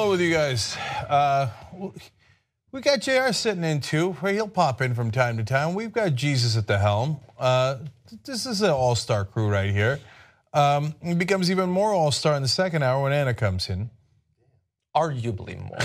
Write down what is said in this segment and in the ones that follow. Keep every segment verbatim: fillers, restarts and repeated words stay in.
hello with you guys. Uh, we got J R sitting in too. He'll pop in from time to time. We've got Jesus at the helm. Uh, this is an all-star crew right here. Um, it becomes even more all-star in the second hour when Anna comes in. Arguably more.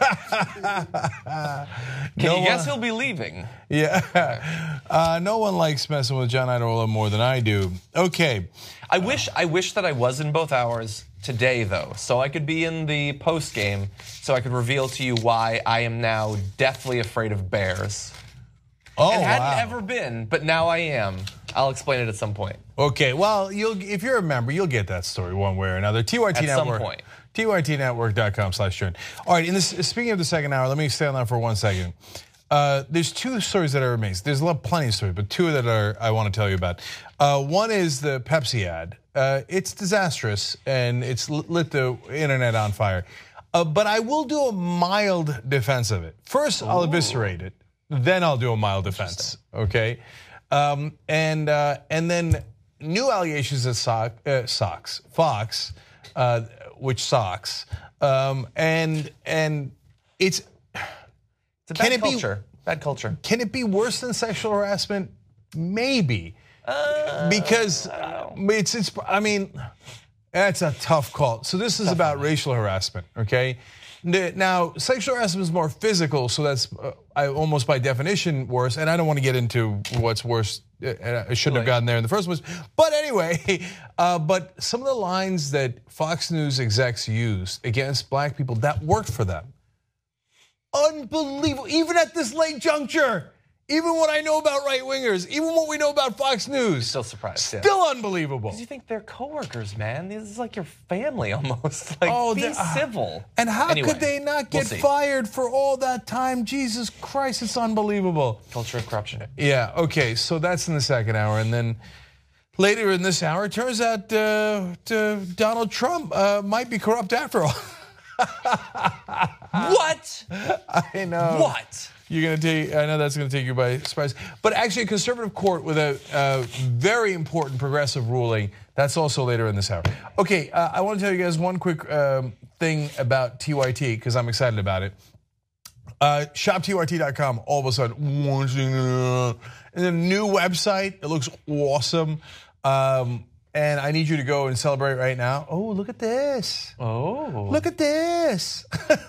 Can No you guess one- he'll be leaving? Yeah. Uh, no one likes messing with John Iadarola more than I do. Okay. I wish I wish that I was in both hours today, though, so I could be in the post game, so I could reveal to you why I am now deathly afraid of bears. Oh, It hadn't wow. ever been, but now I am. I'll explain it at some point. Okay, well, you'll if you're a member, you'll get that story one way or another. T Y T At some Network. point. T Y T network dot com slash join. All right, in this, speaking of the second hour, let me stay on that for one second. Uh, there's two stories that are amazing. There's a lot, plenty of stories, but two that are I want to tell you about. Uh, one is the Pepsi ad. Uh, it's disastrous, and it's lit the internet on fire. Uh, but I will do a mild defense of it. First, I'll Ooh. eviscerate it. Then I'll do a mild defense. Okay, um, and uh, and then new allegations at so- uh, Sox, Fox, uh, which Sox, um, and and it's. It's a Can bad it be- culture. Bad culture. Can it be worse than sexual harassment? Maybe, Uh, because it's it's. I mean, that's a tough call. So this is about racial harassment. Okay, now sexual harassment is more physical, so that's uh, I, almost by definition worse. And I don't want to get into what's worse. Uh, I shouldn't have gotten there in the first place. But anyway, uh, but some of the lines that Fox News execs used against black people that worked for them. Unbelievable, even at this late juncture, even what I know about right wingers, even what we know about Fox News. Still surprised. Still yeah. unbelievable. Because you think they're coworkers, man. This is like your family almost. Like, Oh, be they- uh, civil. And how Anyway, could they not we'll get see. fired for all that time? Jesus Christ, it's unbelievable. Culture of corruption. Yeah, okay, so that's in the second hour. And then later in this hour, it turns out uh, to Donald Trump uh, might be corrupt after all. What? I know. What? You're going to take, I know that's going to take you by surprise. But actually, a conservative court with a, a very important progressive ruling, that's also later in this hour. Okay, uh, I want to tell you guys one quick um, thing about T Y T, because I'm excited about it. Uh, shop T Y T dot com, all of a sudden, and a new website. It looks awesome. Um, and I need you to go and celebrate right now. Oh, look at this. Oh. Look at this.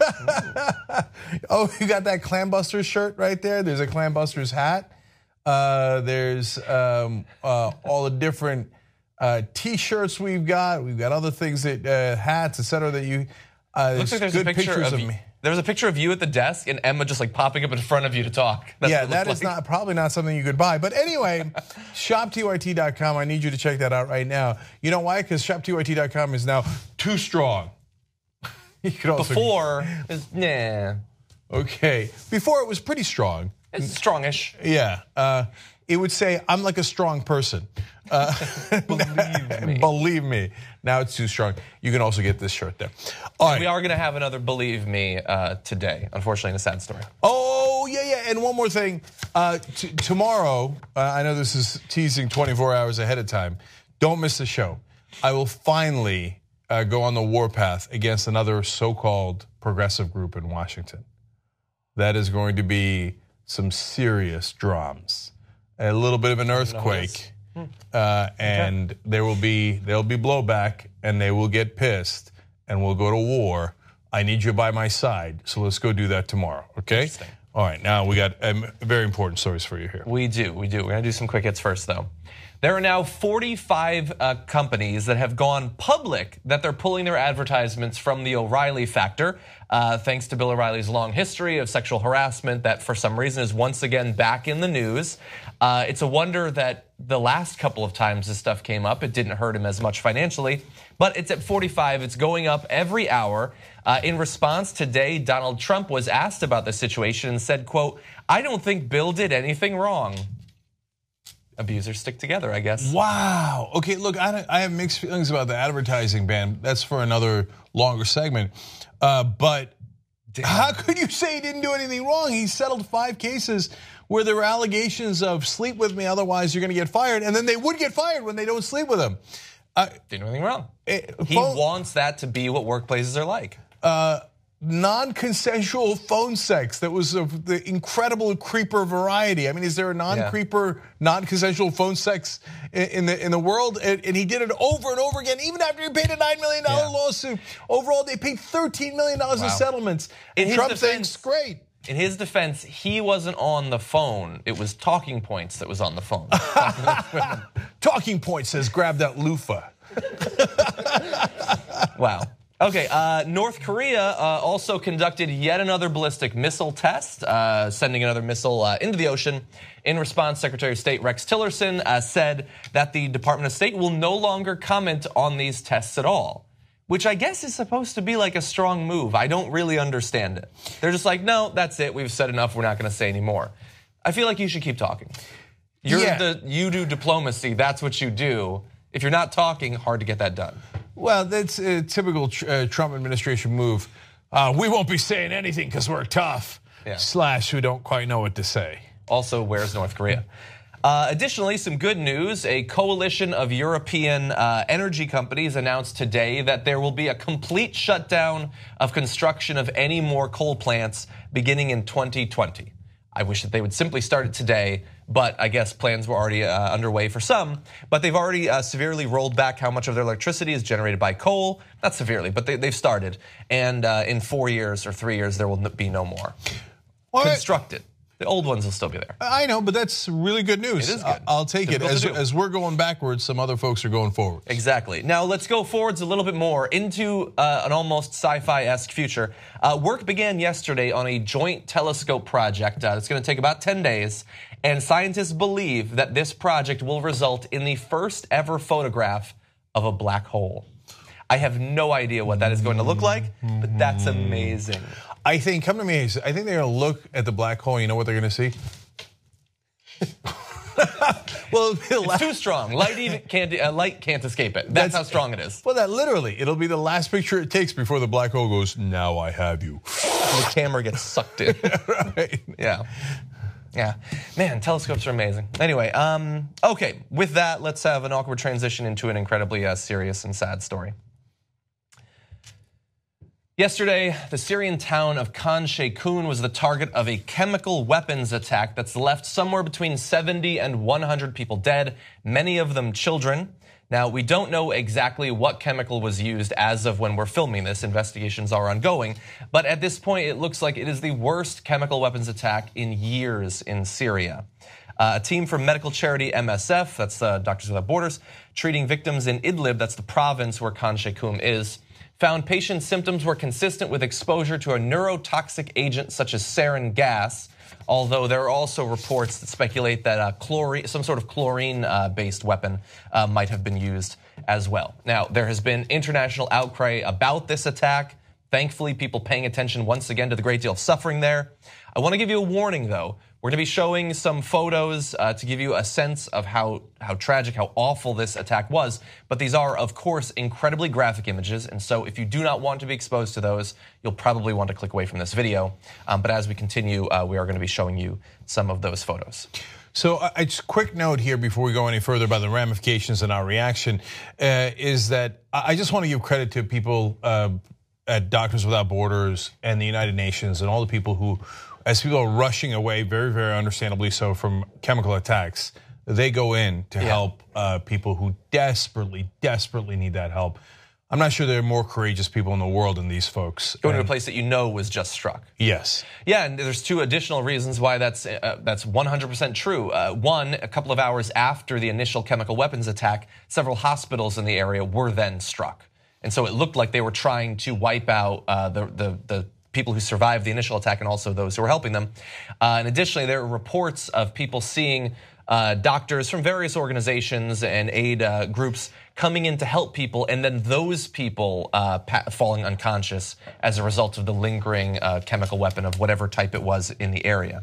Oh, you got that Clambusters shirt right there. There's a Clambusters hat. Uh, there's um, uh, all the different uh, T-shirts we've got. We've got other things that uh, hats, et cetera. That you. Uh, Looks like there's good a picture pictures of, of me. There's a picture of you at the desk and Emma just like popping up in front of you to talk. That's Yeah, what it that looks is like. not probably not something you could buy. But anyway, shop T Y T dot com. I need you to check that out right now. You know why? Because shop T Y T dot com is now too strong. You could also Before, is nah. okay. Before it was pretty strong. It's strongish. Yeah, uh, it would say I'm like a strong person. Uh, Believe me. Believe me. Now it's too strong. You can also get this shirt there. All right. We are going to have another Believe Me uh, today, unfortunately, in a sad story. Oh, yeah, yeah. And one more thing. Uh, t- tomorrow, uh, I know this is teasing twenty-four hours ahead of time. Don't miss the show. I will finally uh, go on the warpath against another so-called progressive group in Washington. That is going to be some serious drums. A little bit of an earthquake. Uh, and okay. there will be there'll be blowback, and they will get pissed, and we'll go to war. I need you by my side, so let's go do that tomorrow. Okay. All right. Now we got um, very important stories for you here. We do. We do. We're gonna do some quick hits first, though. There are now forty-five uh, companies that have gone public that they're pulling their advertisements from the O'Reilly factor, uh, thanks to Bill O'Reilly's long history of sexual harassment that for some reason is once again back in the news. Uh, it's a wonder that the last couple of times this stuff came up, it didn't hurt him as much financially, but it's at forty-five. It's going up every hour. Uh, in response, today, Donald Trump was asked about the situation and said, quote, "I don't think Bill did anything wrong." Abusers stick together, I guess. Wow. Okay, look, I, I have mixed feelings about the advertising ban. That's for another longer segment. Uh, but Damn. How could you say he didn't do anything wrong? He settled five cases where there were allegations of sleep with me, otherwise you're going to get fired. And then they would get fired when they don't sleep with him. Uh, Didn't do anything wrong. It, he phone, wants that to be what workplaces are like. Uh, non-consensual phone sex that was of the incredible creeper variety. I mean, is there a non-creeper, non-consensual phone sex in the in the world? And, and he did it over and over again, even after he paid a nine million dollar yeah. lawsuit. Overall, they paid thirteen million dollars wow. in settlements. And Trump defense, thinks, great. In his defense, he wasn't on the phone. It was Talking Points that was on the phone. Talking Points says, grab that loofah. Wow. Okay, uh, North Korea uh, also conducted yet another ballistic missile test, uh, sending another missile uh, into the ocean. In response, Secretary of State Rex Tillerson uh, said that the Department of State will no longer comment on these tests at all, which I guess is supposed to be like a strong move. I don't really understand it. They're just like, no, that's it. We've said enough. We're not going to say anymore. I feel like you should keep talking. You're yeah. the you do diplomacy. That's what you do. If you're not talking, hard to get that done. Well, that's a typical uh, Trump administration move. Uh, we won't be saying anything because we're tough. Yeah. Slash, we don't quite know what to say. Also, where's North Korea? Uh, additionally, some good news. A coalition of European uh, energy companies announced today that there will be a complete shutdown of construction of any more coal plants beginning in twenty twenty. I wish that they would simply start it today, but I guess plans were already uh, underway for some. But they've already uh, severely rolled back how much of their electricity is generated by coal. Not severely, but they, they've started. And uh, in four years or three years, there will be no more. Well, constructed. The old ones will still be there. I know, but that's really good news. It is good. I'll take it. As, as we're going backwards, some other folks are going forward. Exactly. Now let's go forwards a little bit more into uh, an almost sci-fi-esque future. Uh, work began yesterday on a joint telescope project. Uh, it's going to take about ten days, and scientists believe that this project will result in the first ever photograph of a black hole. I have no idea what that is going to look like, but that's amazing. I think, come to me, I think they're going to look at the black hole, you know what they're going to see? Well, it's too strong. Light even can't, uh, light can't escape it. That's, That's how strong it is. Well, that literally, it'll be the last picture it takes before the black hole goes, now I have you. The camera gets sucked in. Right. Yeah. Yeah. Man, telescopes are amazing. Anyway, um, okay, with that, let's have an awkward transition into an incredibly uh, serious and sad story. Yesterday, the Syrian town of Khan Sheikhoun was the target of a chemical weapons attack that's left somewhere between seventy and one hundred people dead, many of them children. Now, we don't know exactly what chemical was used as of when we're filming this. Investigations are ongoing. But at this point, it looks like it is the worst chemical weapons attack in years in Syria. Uh, a team from medical charity M S F, that's uh, Doctors Without Borders, treating victims in Idlib, that's the province where Khan Sheikhoun is, found patients' symptoms were consistent with exposure to a neurotoxic agent such as sarin gas, although there are also reports that speculate that a chlorine, some sort of chlorine-based weapon uh, might have been used as well. Now, there has been international outcry about this attack. Thankfully, people paying attention once again to the great deal of suffering there. I want to give you a warning, though. We're going to be showing some photos uh, to give you a sense of how, how tragic, how awful this attack was. But these are, of course, incredibly graphic images. And so if you do not want to be exposed to those, you'll probably want to click away from this video. Um, but as we continue, uh, we are going to be showing you some of those photos. So a uh, quick note here before we go any further about the ramifications and our reaction uh, is that I just want to give credit to people uh, at Doctors Without Borders and the United Nations and all the people who, as people are rushing away, very, very understandably so, from chemical attacks, they go in to yeah. help uh, people who desperately, desperately need that help. I'm not sure there are more courageous people in the world than these folks. Going to a place that you know was just struck. Yes. Yeah, and there's two additional reasons why that's uh, that's one hundred percent true. Uh, one, a couple of hours after the initial chemical weapons attack, several hospitals in the area were then struck. And so it looked like they were trying to wipe out uh, the, the, the people who survived the initial attack and also those who were helping them. Uh, and additionally, there are reports of people seeing uh, doctors from various organizations and aid uh, groups coming in to help people, and then those people uh, falling unconscious as a result of the lingering uh, chemical weapon of whatever type it was in the area.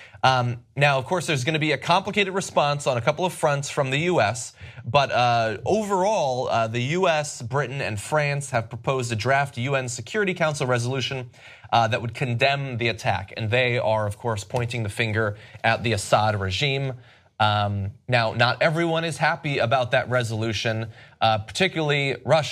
Um, now, of course, there's going to be a complicated response on a couple of fronts from the U S, but uh, overall, uh, the U S, Britain, and France have proposed a draft U N Security Council resolution uh, that would condemn the attack, and they are, of course, pointing the finger at the Assad regime. Um, now, not everyone is happy about that resolution, uh, particularly Russia,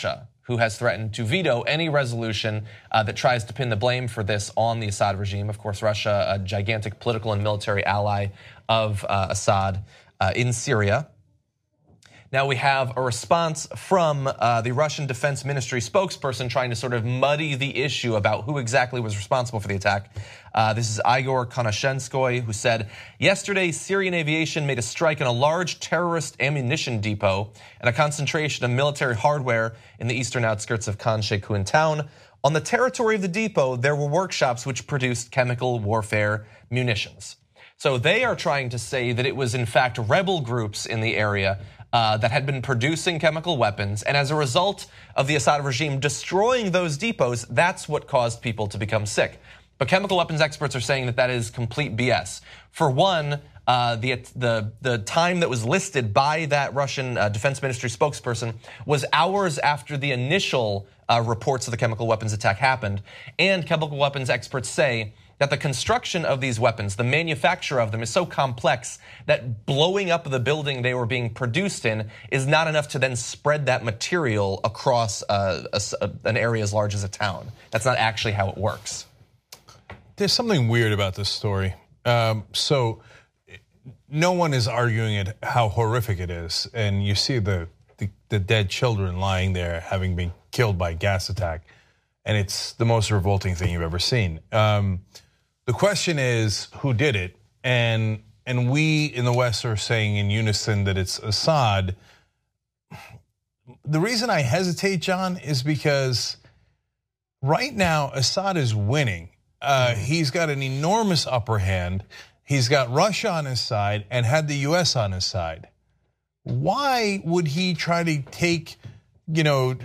who has threatened to veto any resolution uh, that tries to pin the blame for this on the Assad regime. Of course, Russia, a gigantic political and military ally of uh, Assad uh, in Syria. Now we have a response from uh, the Russian Defense Ministry spokesperson trying to sort of muddy the issue about who exactly was responsible for the attack. Uh, this is Igor Konashenskoy, who said, yesterday Syrian aviation made a strike on a large terrorist ammunition depot and a concentration of military hardware in the eastern outskirts of Khan Sheikhoun town. On the territory of the depot, there were workshops which produced chemical warfare munitions. So they are trying to say that it was in fact rebel groups in the area Uh, that had been producing chemical weapons, and as a result of the Assad regime destroying those depots, that's what caused people to become sick. But chemical weapons experts are saying that that is complete B S. For one, uh, the, the, the time that was listed by that Russian uh, Defense Ministry spokesperson was hours after the initial uh, reports of the chemical weapons attack happened, and chemical weapons experts say that the construction of these weapons, the manufacture of them, is so complex that blowing up the building they were being produced in is not enough to then spread that material across uh, a, an area as large as a town. That's not actually how it works. There's something weird about this story. Um, so no one is arguing it how horrific it is, and you see the, the the dead children lying there having been killed by a gas attack, and it's the most revolting thing you've ever seen. Um, The question is who did it, and and we in the West are saying in unison that it's Assad. The reason I hesitate, John, is because right now Assad is winning. Uh, he's got an enormous upper hand. He's got Russia on his side and had the U S on his side. Why would he try to take, you know,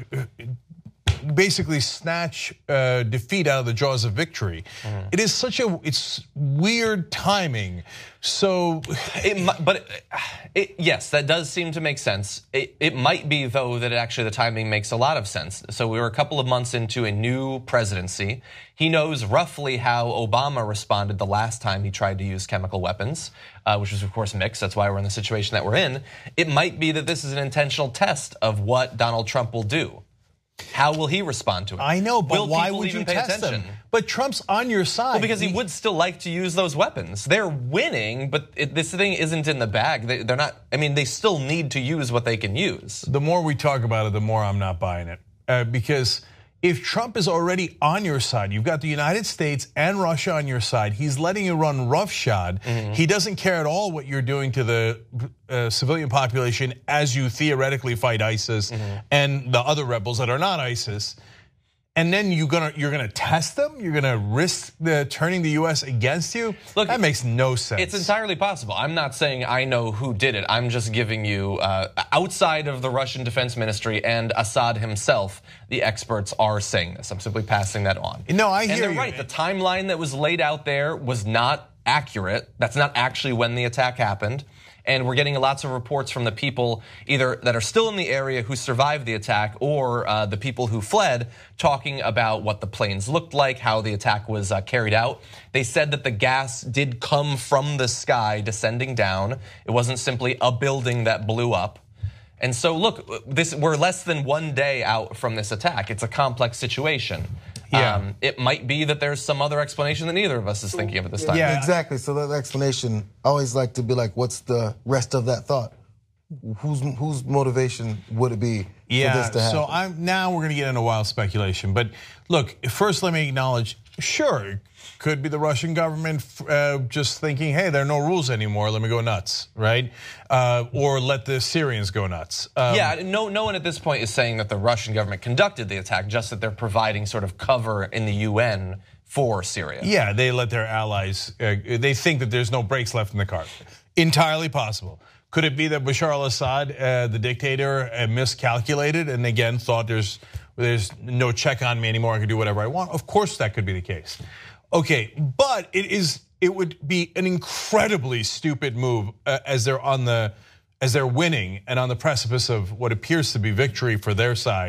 basically snatch uh, defeat out of the jaws of victory? Mm. It is such a it's weird timing. So, it, but it, it, yes, that does seem to make sense. It, it might be though that actually the timing makes a lot of sense. So we were a couple of months into a new presidency. He knows roughly how Obama responded the last time he tried to use chemical weapons, uh, which was of course mixed. That's why we're in the situation that we're in. It might be that this is an intentional test of what Donald Trump will do. How will he respond to it? I know, but will why would you pay test attention? them? But Trump's on your side. Well, because he, he would still like to use those weapons. They're winning, but it, this thing isn't in the bag. They, they're not. I mean, they still need to use what they can use. The more we talk about it, the more I'm not buying it. Uh, because if Trump is already on your side, you've got the United States and Russia on your side. He's letting you run roughshod. Mm-hmm. He doesn't care at all what you're doing to the uh, civilian population as you theoretically fight ISIS mm-hmm. and the other rebels that are not ISIS. And then you're gonna you're gonna test them. You're gonna risk the turning the U S against you. Look, that makes no sense. It's entirely possible. I'm not saying I know who did it. I'm just giving you uh, outside of the Russian Defense Ministry and Assad himself, the experts are saying this. I'm simply passing that on. No, I hear and they're you. Right. The timeline that was laid out there was not accurate. That's not actually when the attack happened. And we're getting lots of reports from the people either that are still in the area who survived the attack or uh, the people who fled talking about what the planes looked like, how the attack was uh, carried out. They said that the gas did come from the sky descending down. It wasn't simply a building that blew up. And so look, this we're less than one day out from this attack. It's a complex situation. Yeah. Um, it might be that there's some other explanation that neither of us is thinking of at this time. Yeah, exactly. So that explanation, I always like to be like, what's the rest of that thought? Whose whose motivation would it be yeah, for this to happen? So I'm now we're going to get into wild speculation. But look, first let me acknowledge, sure, it could be the Russian government uh, just thinking, hey, there are no rules anymore, let me go nuts, right? Uh, or let the Syrians go nuts. Um, yeah, no, no one at this point is saying that the Russian government conducted the attack, just that they're providing sort of cover in the U N for Syria. Yeah, they let their allies, uh, they think that there's no brakes left in the car. Entirely possible. Could it be that Bashar al-Assad, uh, the dictator, uh, miscalculated and again thought there's there's no check on me anymore, I can do whatever I want? Of course that could be the case. Okay, but it is it would be an incredibly stupid move uh, as they're on the as they're winning and on the precipice of what appears to be victory for their side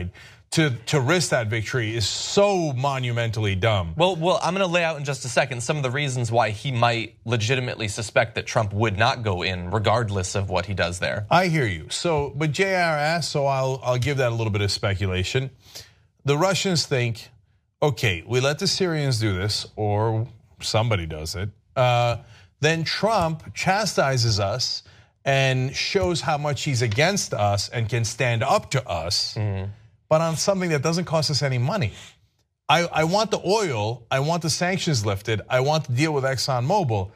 to to risk that victory is so monumentally dumb. Well, well, I'm going to lay out in just a second some of the reasons why he might legitimately suspect that Trump would not go in, regardless of what he does there. I hear you. So, but J R asked, so I'll I'll give that a little bit of speculation. The Russians think, okay, we let the Syrians do this, or somebody does it. Uh, then Trump chastises us and shows how much he's against us and can stand up to us. Mm-hmm. But on something that doesn't cost us any money. I, I want the oil, I want the sanctions lifted, I want to deal with ExxonMobil.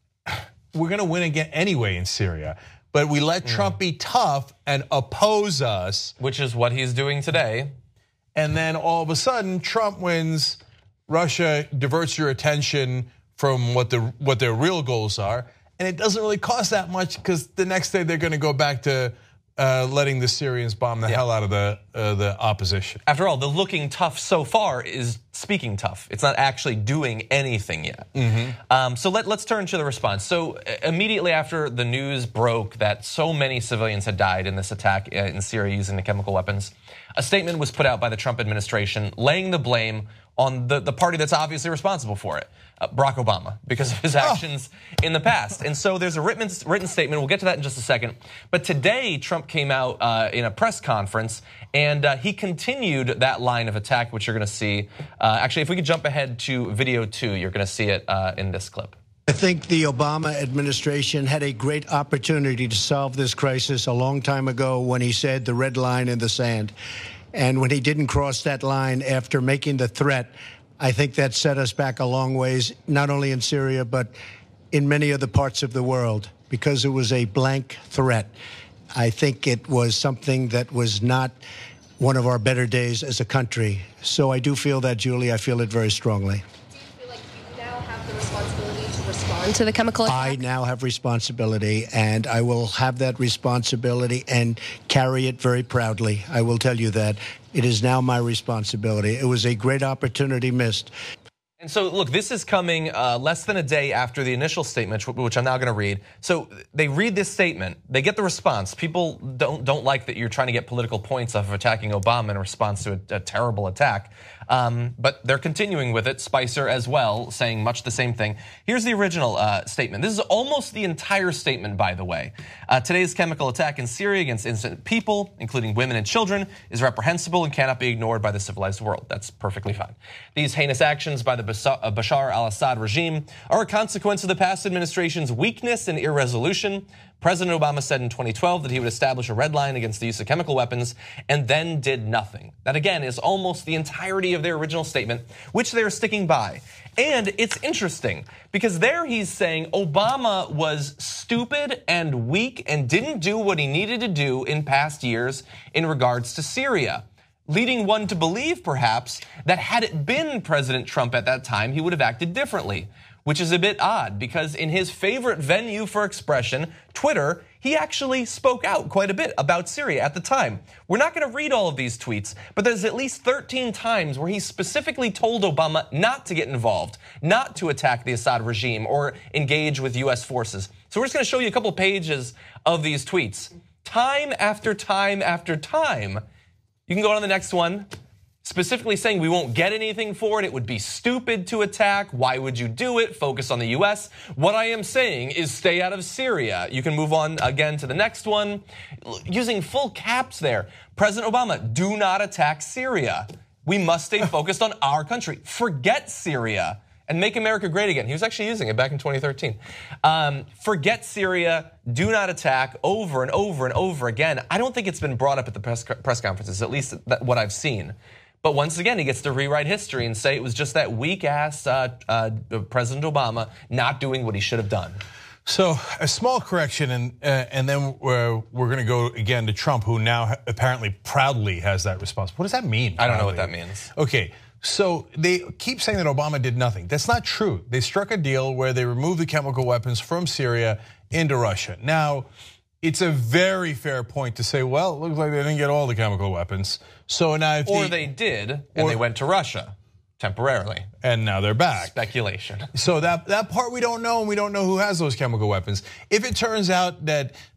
We're gonna win again anyway in Syria. But we let mm. Trump be tough and oppose us. Which is what he's doing today. And then all of a sudden, Trump wins, Russia diverts your attention from what, the, what their real goals are. And it doesn't really cost that much because the next day they're gonna go back to Uh, letting the Syrians bomb the yeah. hell out of the uh, the opposition. After all, the looking tough so far is speaking tough. It's not actually doing anything yet. Mm-hmm. Um, so let, let's turn to the response. So immediately after the news broke that so many civilians had died in this attack in Syria using the chemical weapons, a statement was put out by the Trump administration laying the blame on the, the party that's obviously responsible for it, uh, Barack Obama, because of his actions oh. in the past. And so there's a written, written statement, we'll get to that in just a second. But today, Trump came out uh, in a press conference and uh, he continued that line of attack, which you're gonna see. Uh, actually, if we could jump ahead to video two, you're gonna see it uh, in this clip. I think the Obama administration had a great opportunity to solve this crisis a long time ago when he said the red line in the sand. And when he didn't cross that line after making the threat, I think that set us back a long ways, not only in Syria, but in many other parts of the world, because it was a blank threat. I think it was something that was not one of our better days as a country. So I do feel that, Julie. I feel it very strongly. Do you feel like you now have the responsibility to respond to the chemical attack? I now have responsibility, and I will have that responsibility and carry it very proudly. I will tell you that. It is now my responsibility. It was a great opportunity missed. And so, look, this is coming uh, less than a day after the initial statement, which I'm now going to read. So they read this statement, they get the response. People don't don't like that you're trying to get political points off of attacking Obama in response to a, a terrible attack. Um, but they're continuing with it, Spicer as well, saying much the same thing. Here's the original uh, statement. This is almost the entire statement, by the way. Uh, today's chemical attack in Syria against innocent people, including women and children, is reprehensible and cannot be ignored by the civilized world. That's perfectly fine. These heinous actions by the Bashar al-Assad regime are a consequence of the past administration's weakness and irresolution. President Obama said in twenty twelve that he would establish a red line against the use of chemical weapons and then did nothing. That again is almost the entirety of their original statement, which they're sticking by. And it's interesting because there he's saying Obama was stupid and weak and didn't do what he needed to do in past years in regards to Syria, leading one to believe perhaps that had it been President Trump at that time, he would have acted differently. Which is a bit odd because in his favorite venue for expression, Twitter, he actually spoke out quite a bit about Syria at the time. We're not going to read all of these tweets, but there's at least thirteen times where he specifically told Obama not to get involved, not to attack the Assad regime or engage with U S forces. So we're just going to show you a couple pages of these tweets. Time after time after time. You can go on to the next one. Specifically saying we won't get anything for it, it would be stupid to attack, why would you do it, focus on the U S. What I am saying is stay out of Syria. You can move on again to the next one. Using full caps there, President Obama, do not attack Syria. We must stay focused on our country. Forget Syria and make America great again. He was actually using it back in twenty thirteen. Um, forget Syria, do not attack, over and over and over again. I don't think it's been brought up at the press, press conferences, at least what I've seen. But once again, he gets to rewrite history and say it was just that weak-ass uh, uh, President Obama not doing what he should have done. So a small correction, and uh, and then we're, we're going to go again to Trump, who now apparently proudly has that response. What does that mean? I don't know what that means. Okay, so they keep saying that Obama did nothing. That's not true. They struck a deal where they removed the chemical weapons from Syria into Russia. Now, it's a very fair point to say, well, it looks like they didn't get all the chemical weapons. So now if Or the, they did, and or, they went to Russia temporarily. And now they're back. Speculation. So that, that part we don't know, and we don't know who has those chemical weapons. If it turns out that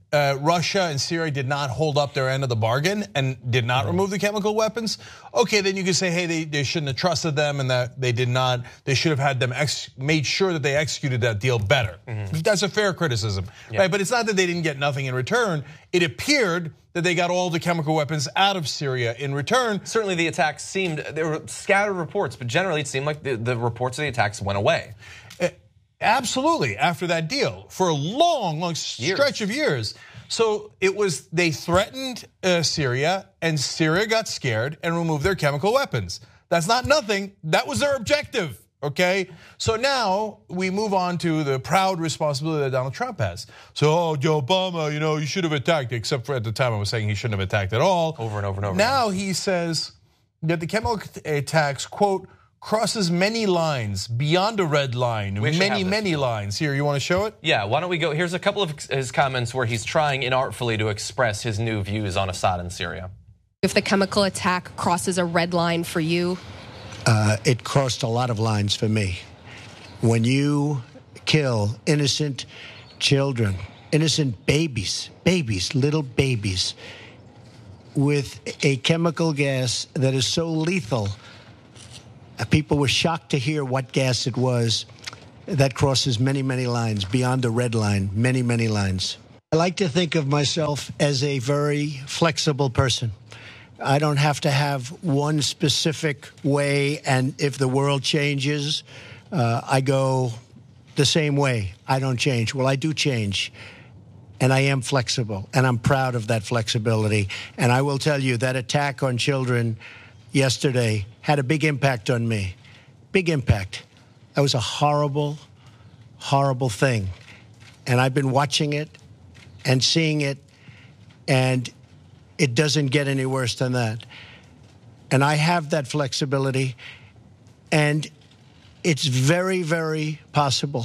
uh, Russia and Syria did not hold up their end of the bargain and did not mm-hmm. remove the chemical weapons, okay, then you could say, hey, they, they shouldn't have trusted them and that they did not, they should have had them ex made sure that they executed that deal better. Mm-hmm. That's a fair criticism, yeah. right? But it's not that they didn't get nothing in return. It appeared that they got all the chemical weapons out of Syria in return. Certainly the attacks seemed, there were scattered reports, but generally it seemed like the, the reports of the attacks went away. Absolutely, after that deal, for a long, long stretch of years. So it was, they threatened uh, Syria, and Syria got scared and removed their chemical weapons. That's not nothing, that was their objective, okay? So now we move on to the proud responsibility that Donald Trump has. So, oh, Joe Obama, you know, you should have attacked, except for at the time I was saying he shouldn't have attacked at all. Over and over and over. Now he says that the chemical attacks, quote, crosses many lines, beyond a red line, many, many lines. Here, you want to show it? Yeah, why don't we go, here's a couple of his comments where he's trying inartfully to express his new views on Assad and Syria. If the chemical attack crosses a red line for you? Uh, it crossed a lot of lines for me. When you kill innocent children, innocent babies, babies, little babies, with a chemical gas that is so lethal, people were shocked to hear what gas it was. That crosses many, many lines, beyond the red line, many, many lines. I like to think of myself as a very flexible person. I don't have to have one specific way, and if the world changes, uh, I go the same way. I don't change. Well, I do change, and I am flexible, and I'm proud of that flexibility. And I will tell you that attack on children yesterday had a big impact on me. Big impact. That was a horrible, horrible thing. And I've been watching it and seeing it, and it doesn't get any worse than that. And I have that flexibility, and it's very, very possible.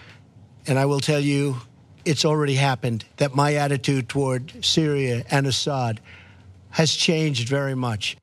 And I will tell you, it's already happened, that my attitude toward Syria and Assad has changed very much.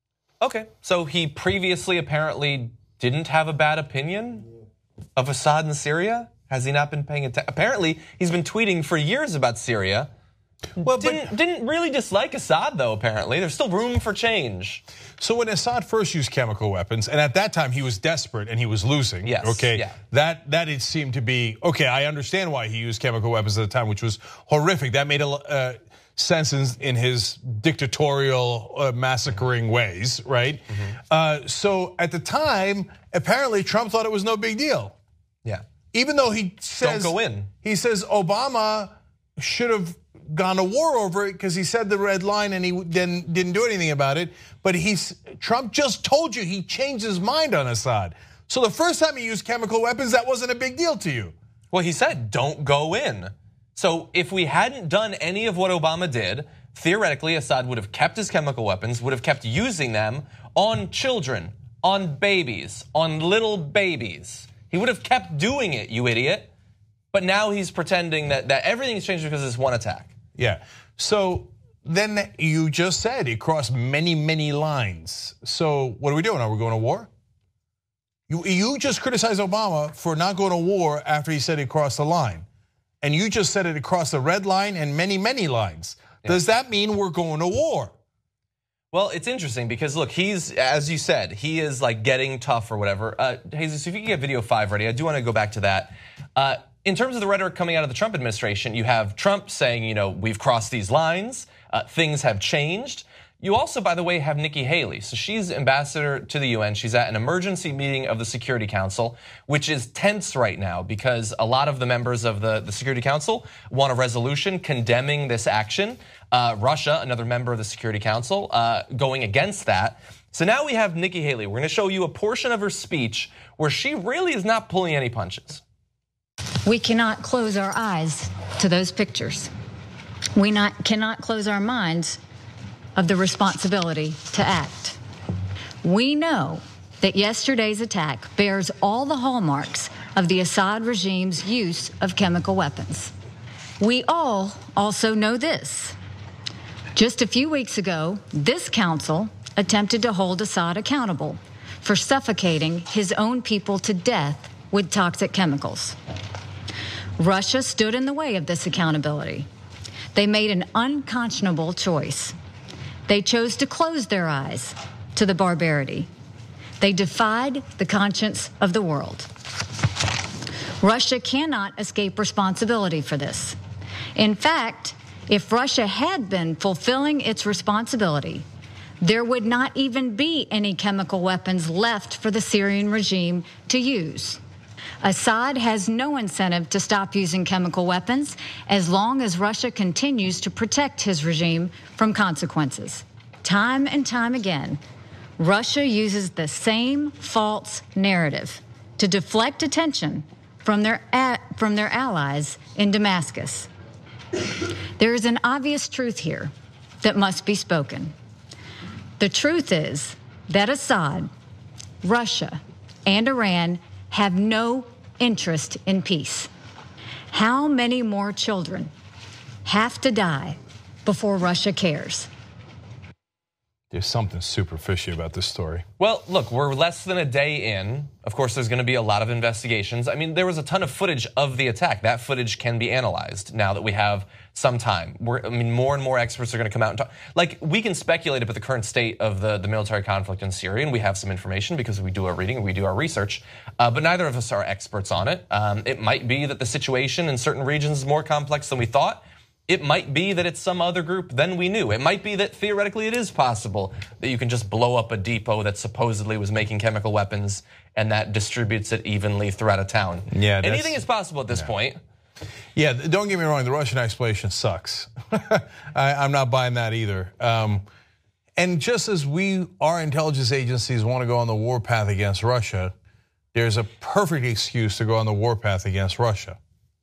Okay, so he previously apparently didn't have a bad opinion of Assad and Syria? Has he not been paying attention? Apparently, he's been tweeting for years about Syria. Well, didn't, didn't really dislike Assad, though, apparently. There's still room for change. So when Assad first used chemical weapons, and at that time he was desperate and he was losing, yes, okay, yeah. that, that it seemed to be, okay, I understand why he used chemical weapons at the time, which was horrific. That made a uh, sense in, in his dictatorial, uh, massacring ways, right? Mm-hmm. uh, so at the time, apparently Trump thought it was no big deal. Yeah. Even though he says- Don't go in. He says Obama should have gone to war over it because he said the red line and he then didn't do anything about it. But he's Trump just told you he changed his mind on Assad. So the first time he used chemical weapons, that wasn't a big deal to you. Well, he said, don't go in. So if we hadn't done any of what Obama did, theoretically, Assad would have kept his chemical weapons, would have kept using them on children, on babies, on little babies. He would have kept doing it, you idiot. But now he's pretending that, that everything's changed because of this one attack. Yeah, so then you just said it crossed many, many lines. So what are we doing? Are we going to war? You, you just criticized Obama for not going to war after he said it crossed the line. And you just said it crossed the red line and many, many lines. Yeah. Does that mean we're going to war? Well, it's interesting because look, he's, as you said, he is like getting tough or whatever. Uh, Jesus, if you can get video five ready, I do want to go back to that. Uh, in terms of the rhetoric coming out of the Trump administration, you have Trump saying, you know, we've crossed these lines, uh, things have changed. You also, by the way, have Nikki Haley. So she's ambassador to the U N. She's at an emergency meeting of the Security Council, which is tense right now because a lot of the members of the, the Security Council want a resolution condemning this action. Uh, Russia, another member of the Security Council, uh, going against that. So now we have Nikki Haley. We're going to show you a portion of her speech where she really is not pulling any punches. We cannot close our eyes to those pictures. We not, cannot close our minds of the responsibility to act. We know that yesterday's attack bears all the hallmarks of the Assad regime's use of chemical weapons. We all also know this. Just a few weeks ago, this council attempted to hold Assad accountable for suffocating his own people to death with toxic chemicals. Russia stood in the way of this accountability. They made an unconscionable choice. They chose to close their eyes to the barbarity. They defied the conscience of the world. Russia cannot escape responsibility for this. In fact, if Russia had been fulfilling its responsibility, there would not even be any chemical weapons left for the Syrian regime to use. Assad has no incentive to stop using chemical weapons as long as Russia continues to protect his regime from consequences. Time and time again, Russia uses the same false narrative to deflect attention from their, from their allies in Damascus. There is an obvious truth here that must be spoken. The truth is that Assad, Russia, and Iran have no interest in peace. How many more children have to die before Russia cares? There's something super fishy about this story. Well, look, we're less than a day in. Of course, there's going to be a lot of investigations. I mean, there was a ton of footage of the attack. That footage can be analyzed now that we have some time. We're, I mean, more and more experts are going to come out and talk. Like, we can speculate about the current state of the, the military conflict in Syria, and we have some information because we do our reading and we do our research. Uh, but neither of us are experts on it. Um, it might be that the situation in certain regions is more complex than we thought. It might be that it's some other group than we knew. It might be that theoretically it is possible that you can just blow up a depot that supposedly was making chemical weapons and that distributes it evenly throughout a town. Yeah, anything is possible at this yeah. point. Yeah, don't get me wrong, the Russian explanation sucks. I, I'm not buying that either. Um, and just as we, our intelligence agencies want to go on the warpath against Russia, there's a perfect excuse to go on the warpath against Russia.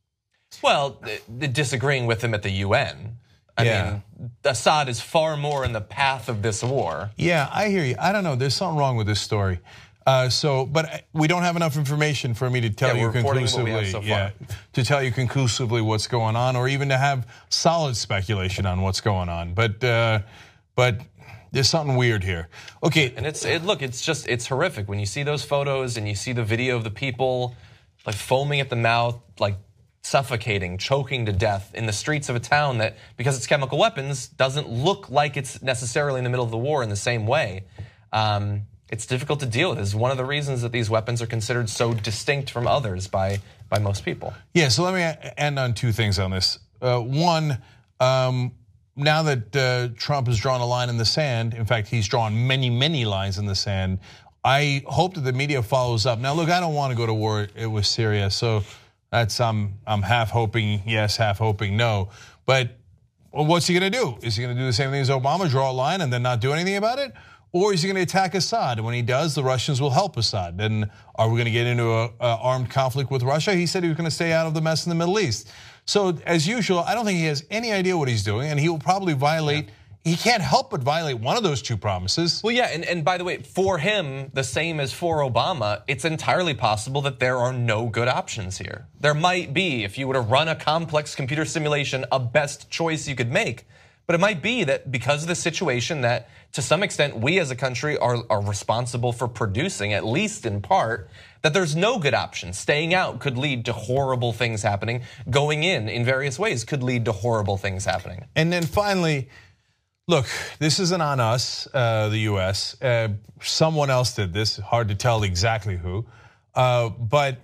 Well, disagreeing with him at the U N. I yeah. mean, Assad is far more in the path of this war. Yeah, I hear you. I don't know. There's something wrong with this story. Uh, so, but we don't have enough information for me to tell yeah, you conclusively. So yeah, to tell you conclusively what's going on, or even to have solid speculation on what's going on. But, uh, but there's something weird here. Okay, and it's it, look, it's just it's horrific when you see those photos and you see the video of the people like foaming at the mouth, like suffocating, choking to death in the streets of a town that, because it's chemical weapons, doesn't look like it's necessarily in the middle of the war in the same way. Um, it's difficult to deal with. It's one of the reasons that these weapons are considered so distinct from others by, by most people. Yeah, so let me end on two things on this. Uh, one, um, now that uh, Trump has drawn a line in the sand, in fact, he's drawn many, many lines in the sand, I hope that the media follows up. Now, look, I don't want to go to war with Syria, so That's I'm I'm half hoping yes, half hoping no. But what's he going to do? Is he going to do the same thing as Obama, draw a line and then not do anything about it? Or is he going to attack Assad? And when he does, the Russians will help Assad. And are we going to get into an armed conflict with Russia? He said he was going to stay out of the mess in the Middle East. So as usual, I don't think he has any idea what he's doing, and he will probably violate. Yeah. He can't help but violate one of those two promises. Well, yeah, and, and by the way, for him, the same as for Obama, it's entirely possible that there are no good options here. There might be, if you were to run a complex computer simulation, a best choice you could make. But it might be that because of the situation that, to some extent, we as a country are, are responsible for producing, at least in part, that there's no good option. Staying out could lead to horrible things happening. Going in, in various ways, could lead to horrible things happening. And then finally, look, this isn't on us, uh, the U S. Uh, someone else did this. Hard to tell exactly who. Uh, but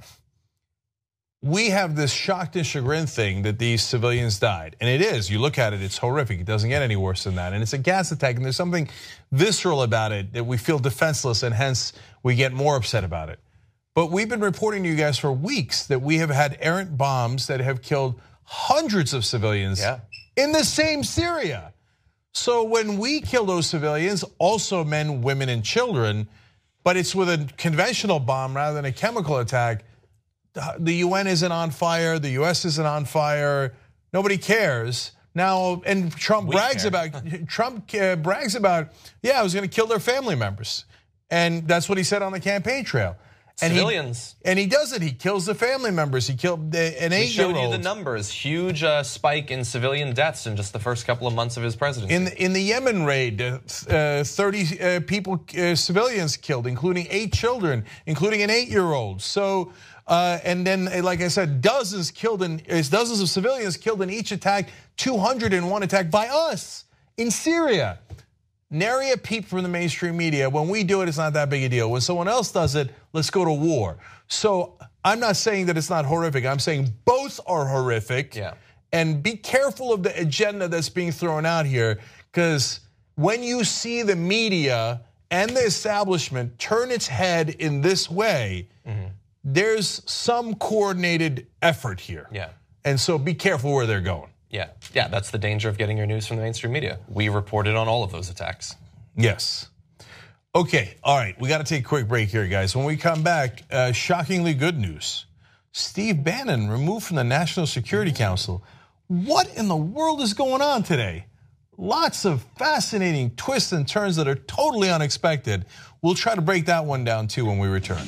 we have this shocked and chagrin thing that these civilians died. And it is. You look at it, it's horrific. It doesn't get any worse than that. And it's a gas attack. And there's something visceral about it that we feel defenseless, and hence we get more upset about it. But we've been reporting to you guys for weeks that we have had errant bombs that have killed hundreds of civilians yeah. in the same Syria. So when we kill those civilians, also men, women, and children, but it's with a conventional bomb rather than a chemical attack, the U N isn't on fire, the U S isn't on fire, nobody cares. Now, and Trump we brags care. about, Trump brags about, yeah, I was gonna kill their family members. And that's what he said on the campaign trail. And Civilians. He, and he does it. He kills the family members. He killed an eight-year-old. We showed you the numbers. Huge uh, spike in civilian deaths in just the first couple of months of his presidency. In the, in the Yemen raid, uh, thirty uh, people, uh, civilians killed, including eight children, including an eight-year-old. So, uh, and then, like I said, dozens killed in, dozens of civilians killed in each attack. two hundred in one attack by us in Syria. Nary a peep from the mainstream media. When we do it, it's not that big a deal. When someone else does it, let's go to war. So I'm not saying that it's not horrific. I'm saying both are horrific. Yeah. And be careful of the agenda that's being thrown out here, because when you see the media and the establishment turn its head in this way, mm-hmm. there's some coordinated effort here. Yeah. And so be careful where they're going. Yeah, yeah, that's the danger of getting your news from the mainstream media. We reported on all of those attacks. Yes. Okay, all right, we got to take a quick break here, guys. When we come back, uh, shockingly good news. Steve Bannon removed from the National Security Council. What in the world is going on today? Lots of fascinating twists and turns that are totally unexpected. We'll try to break that one down too when we return.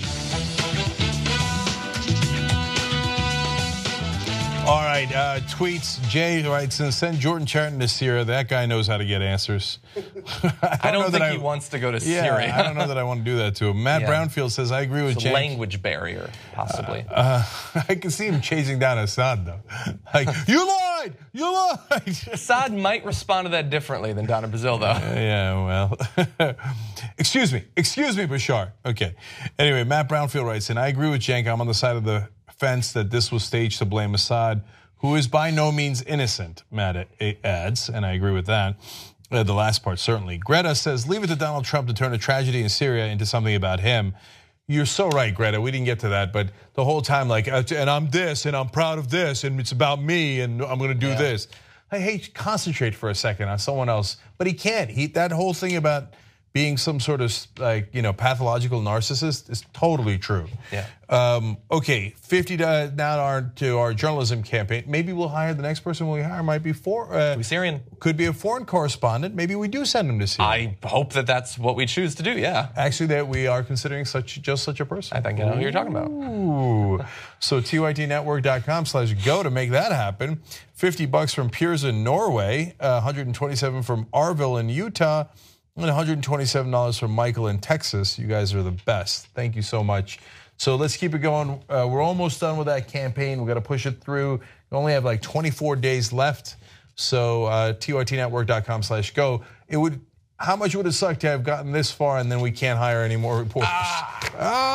All right, uh, tweets. Jay writes, send Jordan Chariton to Syria. That guy knows how to get answers. I don't, I don't know think that he I, wants to go to yeah, Syria. I don't know that I want to do that to him. Matt yeah. Brownfield says, I agree with it's a Jay. Language barrier, possibly. Uh, uh, I can see him chasing down Assad, though. Like, you lied! You lied! Assad might respond to that differently than Donna Brazil, though. Uh, yeah, well. Excuse me. Excuse me, Bashar. Okay. Anyway, Matt Brownfield writes in, I agree with Cenk. I'm on the side of the fence that this was staged to blame Assad, who is by no means innocent, Matt adds, and I agree with that. Uh, the last part, certainly. Greta says, leave it to Donald Trump to turn a tragedy in Syria into something about him. You're so right, Greta. We didn't get to that, but the whole time, like, and I'm this, and I'm proud of this, and it's about me, and I'm going to do yeah. this. I hate concentrate for a second on someone else, but he can't. He that whole thing about being some sort of like you know pathological narcissist is totally true. Yeah. Um, okay, fifty to, now to our, to our journalism campaign. Maybe we'll hire the next person we hire might be for uh, be Syrian. Could be a foreign correspondent. Maybe we do send him to Syria. I hope that that's what we choose to do. Yeah. Actually, that we are considering such just such a person. I think I know who you're talking about. Ooh. So T Y T network dot com slash go to make that happen. Fifty bucks from Piers in Norway. Uh, one hundred twenty-seven from Arville in Utah. And one hundred twenty-seven dollars from Michael in Texas. You guys are the best. Thank you so much. So let's keep it going. Uh, we're almost done with that campaign. We've got to push it through. We only have like twenty-four days left. So uh, T Y T network dot com slash go. It would. How much would it suck to have gotten this far and then we can't hire any more reporters? Ah,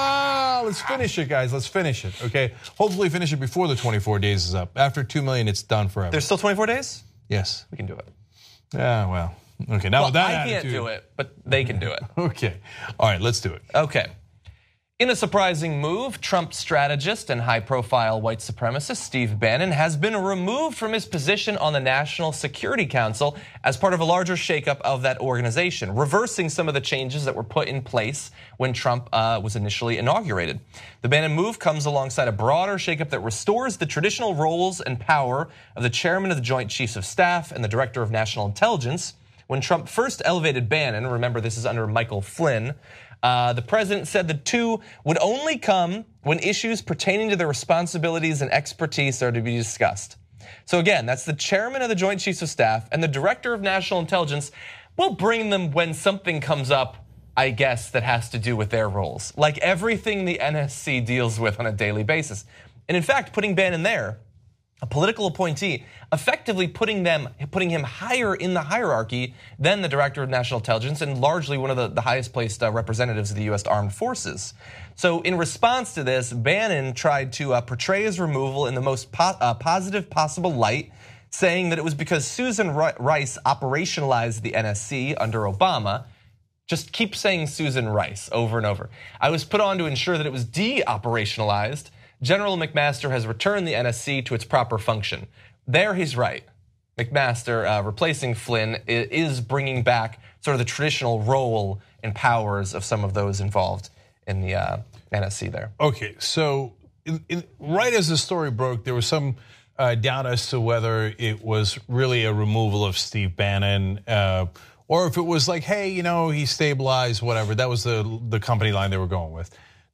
ah let's finish it, guys. Let's finish it, okay? Hopefully finish it before the twenty-four days is up. After two million, it's done forever. There's still twenty-four days? Yes. We can do it. Yeah, well. Okay, now well, with that I attitude, can't do it, but they can do it. Okay. All right, let's do it. Okay. In a surprising move, Trump strategist and high-profile white supremacist Steve Bannon has been removed from his position on the National Security Council as part of a larger shakeup of that organization, reversing some of the changes that were put in place when Trump uh, was initially inaugurated. The Bannon move comes alongside a broader shakeup that restores the traditional roles and power of the chairman of the Joint Chiefs of Staff and the director of national intelligence. When Trump first elevated Bannon, remember this is under Michael Flynn, Uh, the president said the two would only come when issues pertaining to their responsibilities and expertise are to be discussed. So again, that's the chairman of the Joint Chiefs of Staff and the director of national intelligence. We'll bring them when something comes up, I guess, that has to do with their roles, like everything the N S C deals with on a daily basis. And in fact, putting Bannon there, a political appointee, effectively putting them, putting him higher in the hierarchy than the director of national intelligence and largely one of the, the highest placed uh, representatives of the U S Armed Forces. So in response to this, Bannon tried to uh, portray his removal in the most po uh, positive possible light, saying that it was because Susan Rice operationalized the N S C under Obama. Just keep saying Susan Rice over and over. I was put on to ensure that it was de-operationalized. General McMaster has returned the N S C to its proper function. There he's right. McMaster uh, replacing Flynn is bringing back sort of the traditional role and powers of some of those involved in the uh, N S C there. Okay, so in, in, right as the story broke, there was some uh, doubt as to whether it was really a removal of Steve Bannon uh, or if it was like, hey, you know, he stabilized, whatever. That was the, the company line they were going with.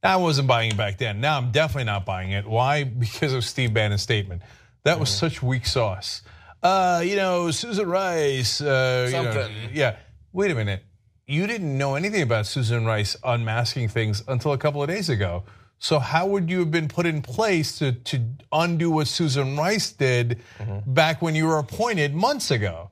I wasn't buying it back then. Now I'm definitely not buying it. Why? Because of Steve Bannon's statement. That was mm-hmm. such weak sauce. Uh, you know, Susan Rice. Uh, Something. You know, yeah. Wait a minute. You didn't know anything about Susan Rice unmasking things until a couple of days ago. So how would you have been put in place to, to undo what Susan Rice did mm-hmm. back when you were appointed months ago?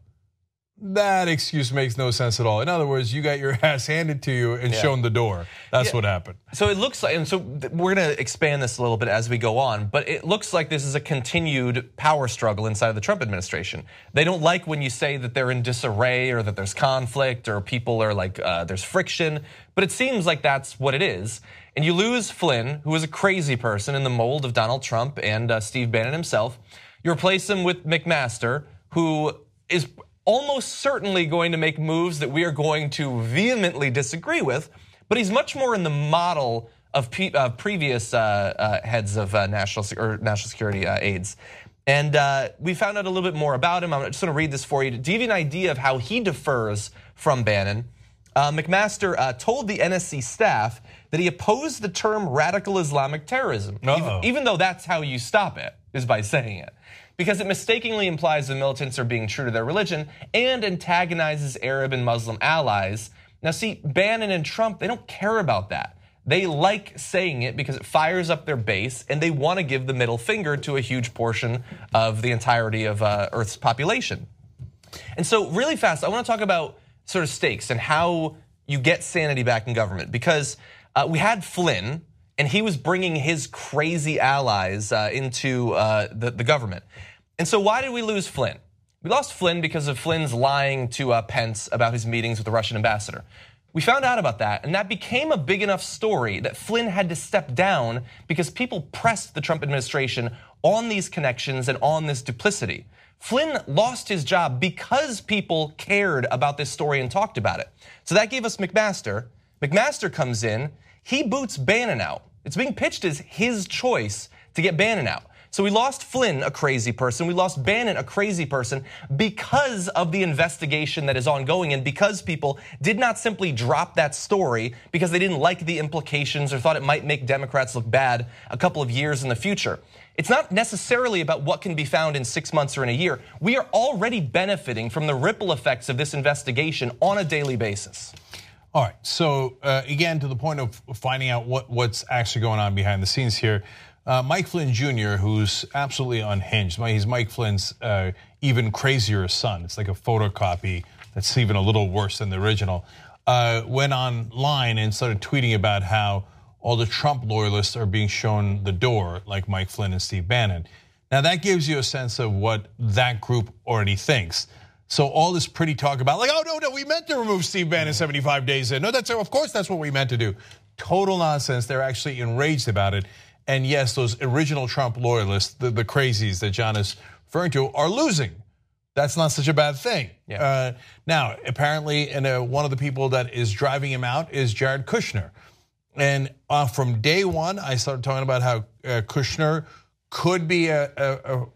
That excuse makes no sense at all. In other words, you got your ass handed to you and yeah. shown the door. That's yeah. what happened. So it looks like, and so we're going to expand this a little bit as we go on, but it looks like this is a continued power struggle inside of the Trump administration. They don't like when you say that they're in disarray or that there's conflict or people are like, uh, there's friction, but it seems like that's what it is. And you lose Flynn, who is a crazy person in the mold of Donald Trump and uh, Steve Bannon himself. You replace him with McMaster, who is almost certainly going to make moves that we are going to vehemently disagree with, but he's much more in the model of pe uh, previous uh, uh, heads of uh, national, or national security uh, aides. And uh, we found out a little bit more about him. I'm just going to read this for you to give you an idea of how he differs from Bannon. Uh, McMaster uh, told the N S C staff that he opposed the term radical Islamic terrorism, even, even though that's how you stop it, is by saying it. Because it mistakenly implies the militants are being true to their religion and antagonizes Arab and Muslim allies. Now see, Bannon and Trump, they don't care about that. They like saying it because it fires up their base and they want to give the middle finger to a huge portion of the entirety of uh, Earth's population. And so really fast, I want to talk about sort of stakes and how you get sanity back in government. Because uh, we had Flynn, and he was bringing his crazy allies uh, into uh, the, the government. And so why did we lose Flynn? We lost Flynn because of Flynn's lying to uh, Pence about his meetings with the Russian ambassador. We found out about that, and that became a big enough story that Flynn had to step down because people pressed the Trump administration on these connections and on this duplicity. Flynn lost his job because people cared about this story and talked about it. So that gave us McMaster. McMaster comes in, he boots Bannon out. It's being pitched as his choice to get Bannon out. So we lost Flynn, a crazy person. We lost Bannon, a crazy person, because of the investigation that is ongoing and because people did not simply drop that story because they didn't like the implications or thought it might make Democrats look bad a couple of years in the future. It's not necessarily about what can be found in six months or in a year. We are already benefiting from the ripple effects of this investigation on a daily basis. All right, so uh, again, to the point of finding out what, what's actually going on behind the scenes here, uh, Mike Flynn Junior, who's absolutely unhinged, he's Mike Flynn's uh, even crazier son. It's like a photocopy that's even a little worse than the original, uh, went online and started tweeting about how all the Trump loyalists are being shown the door, like Mike Flynn and Steve Bannon. Now that gives you a sense of what that group already thinks. So all this pretty talk about like, oh no, no, we meant to remove Steve Bannon seventy-five days in. No, that's of course that's what we meant to do. Total nonsense. They're actually enraged about it. And yes, those original Trump loyalists, the, the crazies that John is referring to, are losing. That's not such a bad thing. Yeah. Uh, now, apparently, and uh, one of the people that is driving him out is Jared Kushner. And uh, from day one, I started talking about how uh, Kushner could be a, a, a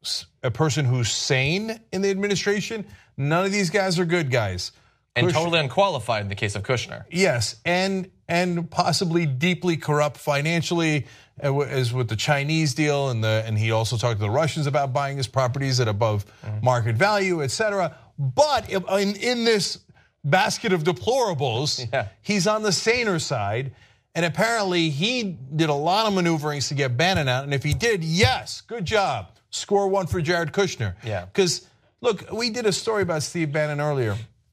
a person who's sane in the administration. None of these guys are good guys. And Kushner, totally unqualified in the case of Kushner. Yes, and and possibly deeply corrupt financially, as with the Chinese deal, and the and he also talked to the Russians about buying his properties at above mm-hmm. market value, et cetera. But in, in this basket of deplorables, yeah. he's on the saner side. And apparently he did a lot of maneuverings to get Bannon out. And if he did, yes, good job. Score one for Jared Kushner. Yeah. Because, look, we did a story about Steve Bannon earlier.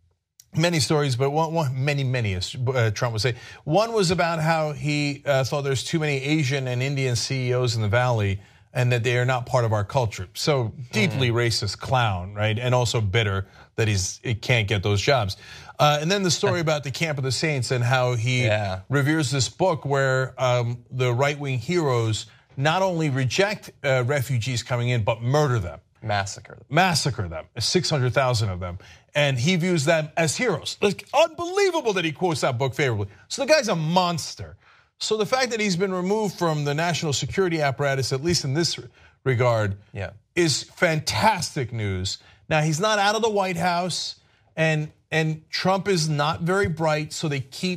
Many stories, but one, one many, many, as uh, Trump would say. One was about how he uh, thought there's too many Asian and Indian C E Os in the Valley and that they are not part of our culture. So deeply mm-hmm. racist clown, right? And also bitter that he's he can't get those jobs. Uh, and then the story about the Camp of the Saints and how he yeah. reveres this book where um, the right-wing heroes not only reject uh, refugees coming in, but murder them. Massacre them. Massacre them, six hundred thousand of them. And he views them as heroes. Like, unbelievable that he quotes that book favorably. So the guy's a monster. So the fact that he's been removed from the national security apparatus, at least in this regard, yeah. is fantastic news. Now, he's not out of the White House, and, and Trump is not very bright, so they keep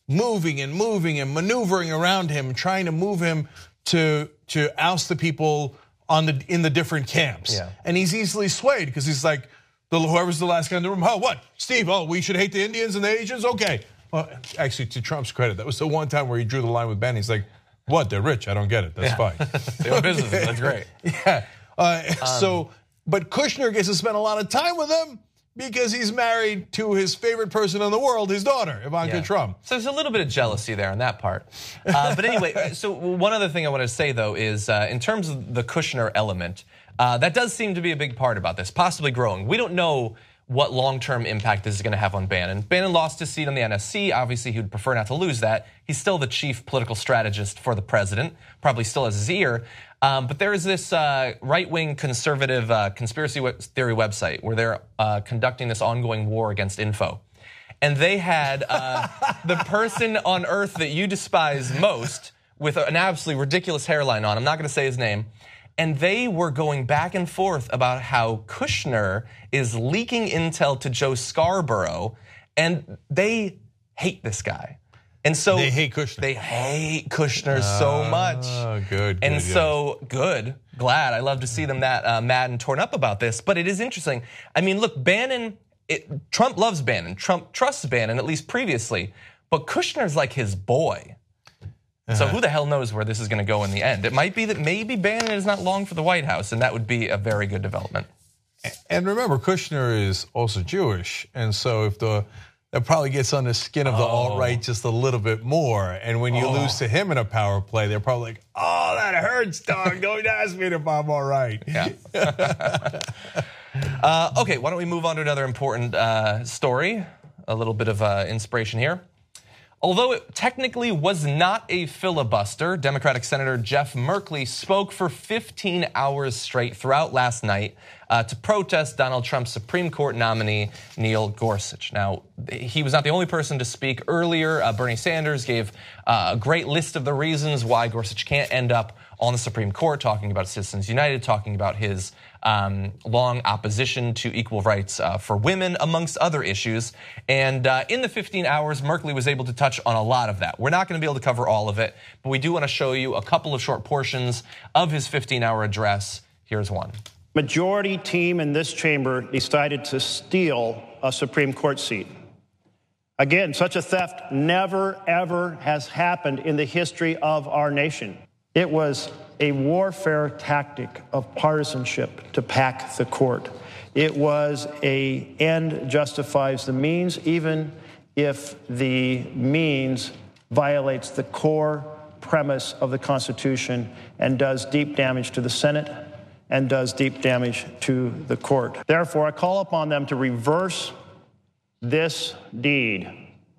moving and moving and maneuvering around him, trying to move him to to oust the people on the in the different camps. Yeah. And he's easily swayed because he's like, the, whoever's the last guy in the room, oh, what? Steve, oh, we should hate the Indians and the Asians? Okay. Well, actually, to Trump's credit, that was the one time where he drew the line with Ben. He's like, what? They're rich. I don't get it. That's Yeah. fine. They own businesses. That's great. Yeah. Uh, um, so, but Kushner gets to spend a lot of time with them because he's married to his favorite person in the world, his daughter, Ivanka Yeah. Trump. So there's a little bit of jealousy there on that part. Uh, but anyway, so one other thing I want to say, though, is uh, in terms of the Kushner element, uh, that does seem to be a big part about this, possibly growing. We don't know what long-term impact this is going to have on Bannon. Bannon lost his seat on the N S C. Obviously, he would prefer not to lose that. He's still the chief political strategist for the president, probably still has his ear. Um, but there is this uh, right-wing conservative uh, conspiracy theory website where they're uh, conducting this ongoing war against info. And they had uh, the person on earth that you despise most with an absolutely ridiculous hairline on, I'm not going to say his name, and they were going back and forth about how Kushner is leaking intel to Joe Scarborough, and they hate this guy. And so They hate Kushner. They hate Kushner so much. Oh, good, And good, so good, glad. I love to see them that uh, mad and torn up about this. But it is interesting. I mean, look, Bannon. It, Trump loves Bannon. Trump trusts Bannon, at least previously. But Kushner's like his boy. So who the hell knows where this is going to go in the end? It might be that maybe Bannon is not long for the White House, and that would be a very good development. And remember, Kushner is also Jewish, and so if the that probably gets on the skin of the Oh. alt-right just a little bit more. And when you Oh. lose to him in a power play, they're probably like, oh, that hurts, dog. Don't ask me if I'm all right. Yeah. uh, okay, why don't we move on to another important uh, story? A little bit of uh, inspiration here. Although it technically was not a filibuster, Democratic Senator Jeff Merkley spoke for fifteen hours straight throughout last night uh, to protest Donald Trump's Supreme Court nominee, Neil Gorsuch. Now, he was not the only person to speak earlier. Uh, Bernie Sanders gave uh, a great list of the reasons why Gorsuch can't end up on the Supreme Court, talking about Citizens United, talking about his um, long opposition to equal rights uh, for women, amongst other issues. And uh, in the fifteen hours, Merkley was able to touch on a lot of that. We're not going to be able to cover all of it, but we do want to show you a couple of short portions of his fifteen hour address. Here's one. Majority team in this chamber decided to steal a Supreme Court seat. Again, such a theft never, ever has happened in the history of our nation. It was a warfare tactic of partisanship to pack the court. It was a end justifies the means, even if the means violates the core premise of the Constitution and does deep damage to the Senate and does deep damage to the court. Therefore, I call upon them to reverse this deed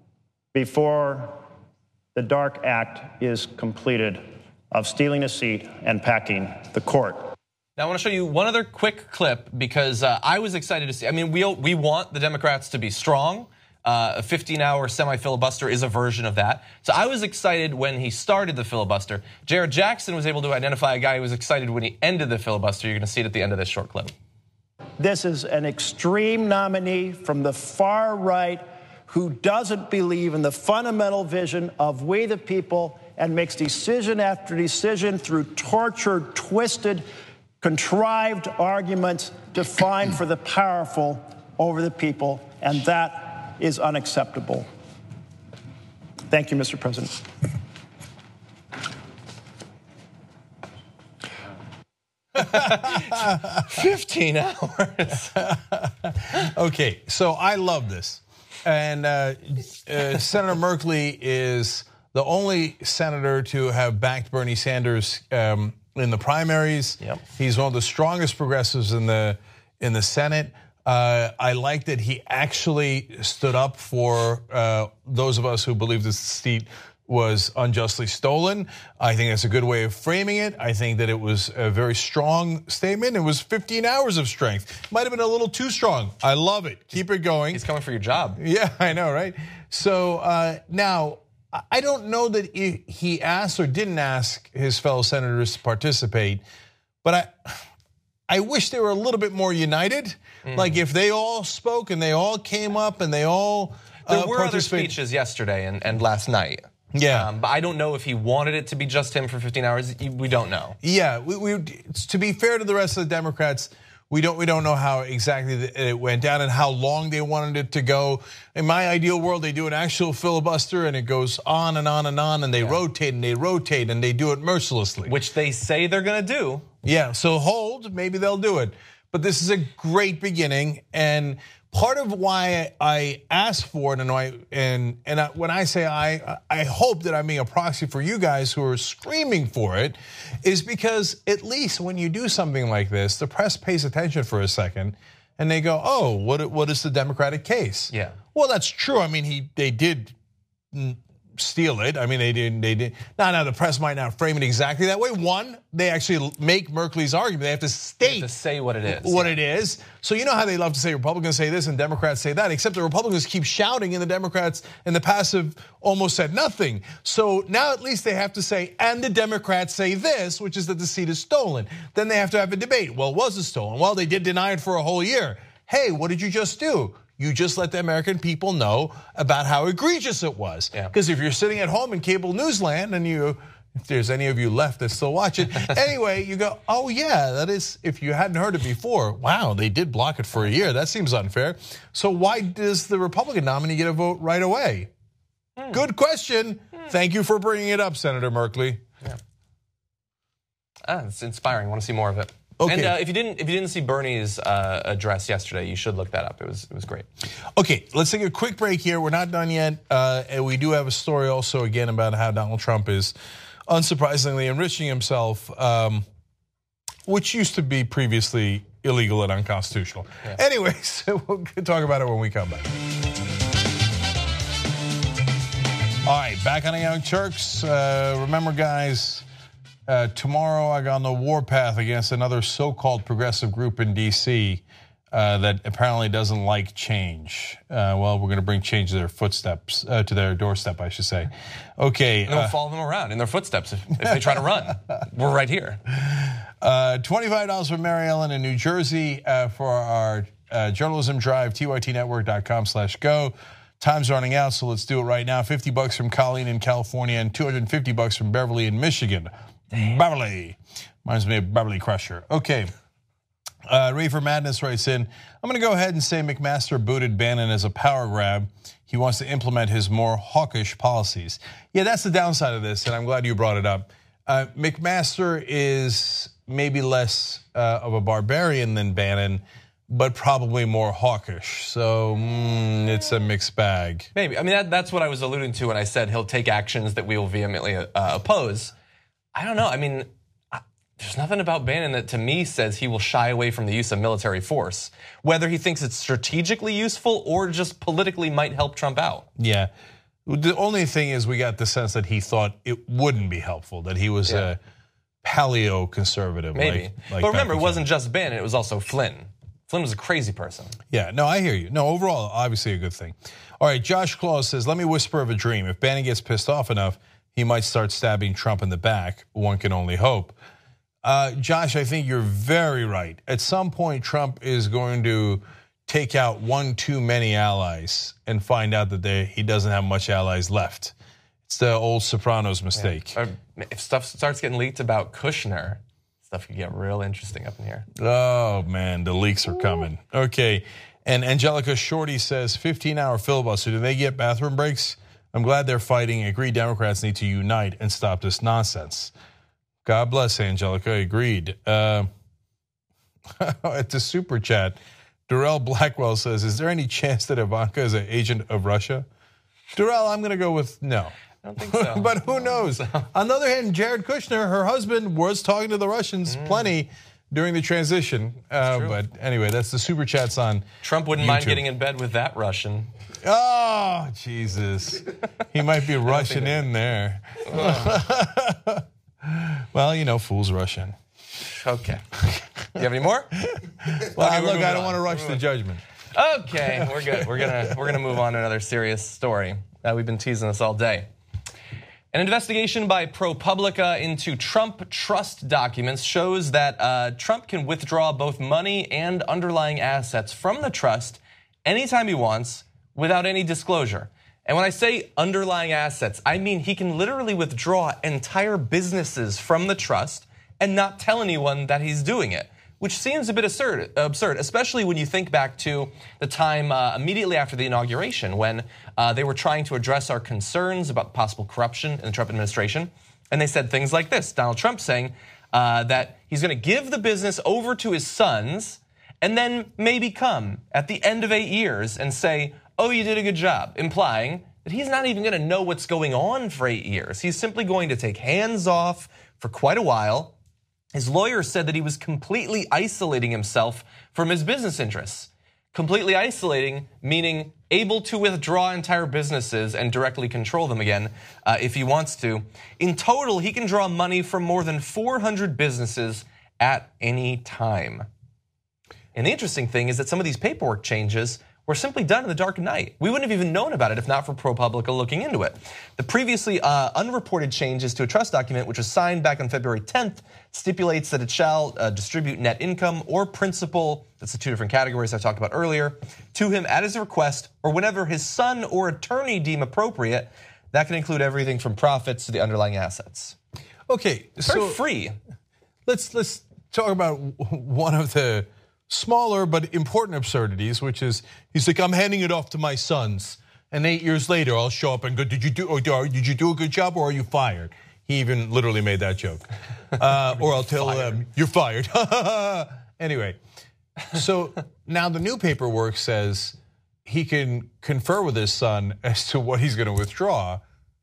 before the dark act is completed of stealing a seat and packing the court. Now I want to show you one other quick clip because uh, I was excited to see. I mean, we we want the Democrats to be strong. Uh, a fifteen hour semi-filibuster is a version of that. So I was excited when he started the filibuster. Jared Jackson was able to identify a guy who was excited when he ended the filibuster. You're going to see it at the end of this short clip. This is an extreme nominee from the far right who doesn't believe in the fundamental vision of we the people and makes decision after decision through tortured, twisted, contrived arguments to find for the powerful over the people, and that is unacceptable. Thank you, Mister President. fifteen hours. Okay, so I love this. And uh, uh, Senator Merkley is the only senator to have backed Bernie Sanders um, in the primaries. Yep. He's one of the strongest progressives in the in the Senate. Uh, I like that he actually stood up for uh, those of us who believe this seat was unjustly stolen. I think that's a good way of framing it. I think that it was a very strong statement. It was fifteen hours of strength. Might have been a little too strong. I love it. Keep it going. He's coming for your job. Yeah, I know, right? So uh, now, I don't know that he asked or didn't ask his fellow senators to participate, but I, I wish they were a little bit more united. Mm. Like if they all spoke and they all came up and they all There uh, were other participate? speeches yesterday and, and last night. Yeah. Um, but I don't know if he wanted it to be just him for fifteen hours. We don't know. Yeah, we, we, to be fair to the rest of the Democrats, we don't we don't know how exactly it went down and how long they wanted it to go. In my ideal world, they do an actual filibuster and it goes on and on and on, and they yeah. rotate and they rotate and they do it mercilessly. Which they say they're going to do. Yeah, so hold, maybe they'll do it. But this is a great beginning, and part of why I asked for it, and I, and and I, when I say I, I hope that I'm being a proxy for you guys who are screaming for it, is because at least when you do something like this, the press pays attention for a second, and they go, "Oh, what what is the Democratic case?" Yeah. Well, that's true. I mean, he they did steal it. I mean, they didn't. They did. Now, now the press might not frame it exactly that way. One, they actually make Merkley's argument. They have to state have to say what it is. What yeah. it is. So you know how they love to say Republicans say this and Democrats say that. Except the Republicans keep shouting, and the Democrats and the passive almost said nothing. So now at least they have to say, and the Democrats say this, which is that the seat is stolen. Then they have to have a debate. Well, was it stolen? Well, they did deny it for a whole year. Hey, what did you just do? You just let the American people know about how egregious it was. Because yeah. if you're sitting at home in cable newsland and you, if there's any of you left that still watch it, anyway, you go, oh yeah, that is, if you hadn't heard it before, wow, they did block it for a year. That seems unfair. So why does the Republican nominee get a vote right away? Hmm. Good question. Hmm. Thank you for bringing it up, Senator Merkley. Yeah. Ah, it's inspiring. I want to see more of it. Okay. And uh, if you didn't, if you didn't see Bernie's uh, address yesterday, you should look that up. It was, it was great. Okay, let's take a quick break here. We're not done yet, uh, and we do have a story also again about how Donald Trump is, unsurprisingly, enriching himself, um, which used to be previously illegal and unconstitutional. Yeah. Anyways, we'll talk about it when we come back. All right, back on the Young Turks. Uh, remember, guys. Uh, tomorrow I go on the warpath against another so-called progressive group in D C uh, that apparently doesn't like change. Uh, well, we're going to bring change to their footsteps, uh, to their doorstep, I should say. Okay. And we'll uh, follow them around in their footsteps if, if they try to run. We're right here. Uh, twenty-five dollars from Mary Ellen in New Jersey uh, for our uh, journalism drive, T Y T network dot com slash go. Time's running out, so let's do it right now. fifty bucks from Colleen in California and two hundred fifty bucks from Beverly in Michigan. Damn. Beverly. Reminds me of Beverly Crusher. Okay. Uh, Reefer Madness writes in, I'm going to go ahead and say McMaster booted Bannon as a power grab. He wants to implement his more hawkish policies. Yeah, that's the downside of this, and I'm glad you brought it up. Uh, McMaster is maybe less uh, of a barbarian than Bannon, but probably more hawkish. So mm, it's a mixed bag. Maybe. I mean, that, that's what I was alluding to when I said he'll take actions that we will vehemently uh, oppose. I don't know. I mean, there's nothing about Bannon that to me says he will shy away from the use of military force. Whether he thinks it's strategically useful or just politically might help Trump out. Yeah. The only thing is we got the sense that he thought it wouldn't be helpful, that he was yeah. a paleo-conservative. Maybe. Like, like but remember, it wasn't just Bannon, it was also Flynn. Flynn was a crazy person. Yeah, no, I hear you. No, overall, obviously a good thing. All right, Josh Claus says, let me whisper of a dream. If Bannon gets pissed off enough, he might start stabbing Trump in the back. One can only hope. Uh, Josh, I think you're very right. At some point, Trump is going to take out one too many allies and find out that they, he doesn't have much allies left. It's the old Sopranos mistake. Yeah. If stuff starts getting leaked about Kushner, stuff could get real interesting up in here. Oh, man, the leaks are coming. Okay, and Angelica Shorty says, fifteen-hour filibuster. Do they get bathroom breaks? I'm glad they're fighting. Agree Democrats need to unite and stop this nonsense. God bless, Angelica. Agreed. Uh, at the super chat, Darrell Blackwell says, is there any chance that Ivanka is an agent of Russia? Darrell, I'm going to go with no. I don't think so. But who knows? So. On the other hand, Jared Kushner, her husband, was talking to the Russians mm. plenty during the transition. Uh, but anyway, that's the super chats on Trump wouldn't YouTube. mind getting in bed with that Russian. Oh, Jesus. He might be rushing in there. Well, you know, fool's Russian. Okay. You have any more? Well, okay, look, I don't on. want to rush the judgment. Okay, we're good. We're gonna we're gonna move on to another serious story. Uh, we've been teasing this all day. An investigation by ProPublica into Trump trust documents shows that uh, Trump can withdraw both money and underlying assets from the trust anytime he wants, without any disclosure. And when I say underlying assets, I mean he can literally withdraw entire businesses from the trust and not tell anyone that he's doing it, which seems a bit absurd, absurd especially when you think back to the time uh, immediately after the inauguration when uh, they were trying to address our concerns about possible corruption in the Trump administration. And they said things like this, Donald Trump saying uh, that he's going to give the business over to his sons and then maybe come at the end of eight years and say, oh, you did a good job, implying that he's not even going to know what's going on for eight years. He's simply going to take hands off for quite a while. His lawyer said that he was completely isolating himself from his business interests. Completely isolating, meaning able to withdraw entire businesses and directly control them again uh, if he wants to. In total, he can draw money from more than four hundred businesses at any time. And the interesting thing is that some of these paperwork changes were simply done in the dark of night. We wouldn't have even known about it if not for ProPublica looking into it. The previously uh, unreported changes to a trust document, which was signed back on February tenth, stipulates that it shall uh, distribute net income or principal, that's the two different categories I talked about earlier, to him at his request or whenever his son or attorney deem appropriate. That can include everything from profits to the underlying assets. Okay, it's so very free. Let's let's talk about one of the smaller but important absurdities, which is he's like, I'm handing it off to my sons, and eight years later I'll show up and go, did you do? Or did you do a good job, or are you fired? He even literally made that joke. Uh, or I'll tell fired. them you're fired. Anyway, so now the new paperwork says he can confer with his son as to what he's going to withdraw.